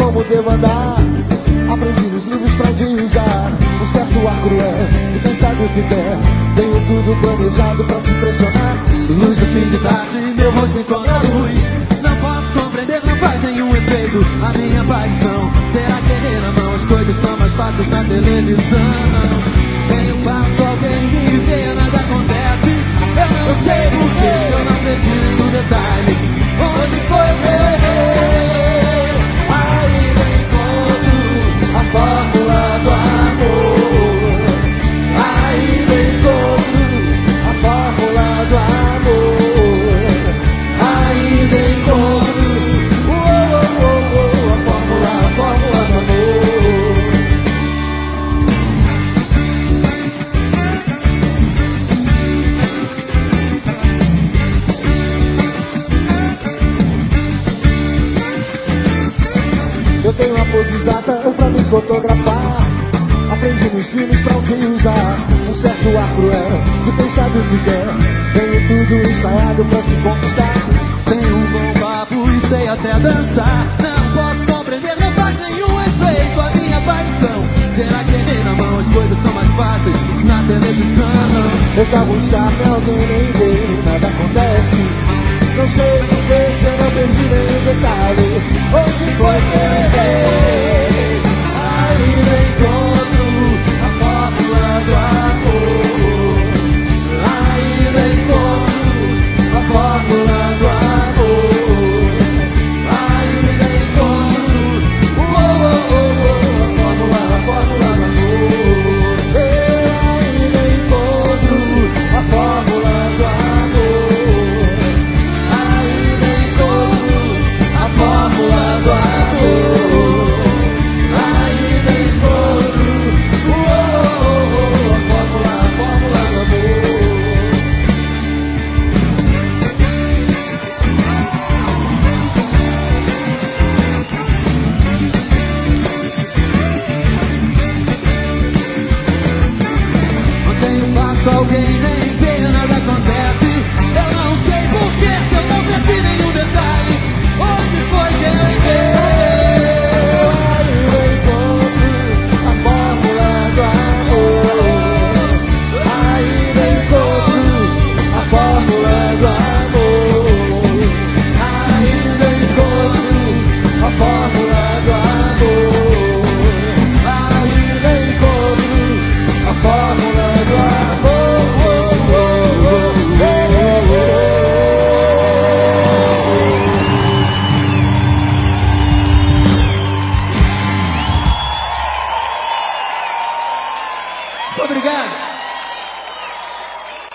como devo andar. Aprendi nos livros pra onde usar um certo ar cruel, e quem sabe o que quer. Tenho tudo planejado pra te impressionar. Luz do fim de tarde, meu rosto encontra a luz. Não posso compreender, não faz nenhum efeito a minha paixão. Será que é na mão? As coisas são mais fáceis na televisão. Tenho passo, alguém me vê, nada acontece. Eu não sei porquê, eu não vejo no detalhe. Onde foi que eu errei? Ainda encontro a fórmula do amor. Ainda encontro a fórmula do amor. Ainda encontro a fórmula do amor. Eu tenho uma pose exata pra me fotografar. Aprendi nos filmes pra onde usar um certo ar cruel, e quem sabe o que quer. Tenho tudo ensaiado pra se conquistar. Tenho um bom papo e sei até dançar. Não posso compreender, não faz nenhum efeito a minha paixão. Será que nem na mão as coisas são mais fáceis na televisão? Eu jogo um chapéu, alguém nem vê.